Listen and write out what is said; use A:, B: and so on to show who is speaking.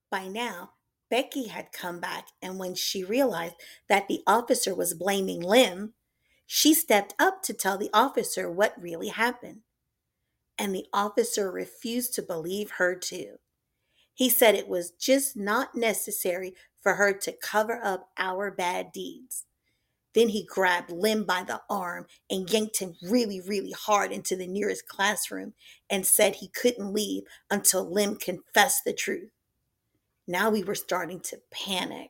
A: By now, Becky had come back, and when she realized that the officer was blaming Lim, she stepped up to tell the officer what really happened. And the officer refused to believe her, too. He said it was just not necessary for her to cover up our bad deeds. Then he grabbed Lim by the arm and yanked him really, really hard into the nearest classroom and said he couldn't leave until Lim confessed the truth. Now we were starting to panic.